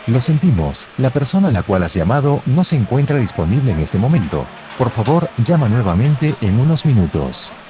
Lo sentimos, la persona a la cual has llamado no se encuentra disponible en este momento. Por favor, llama nuevamente en unos minutos.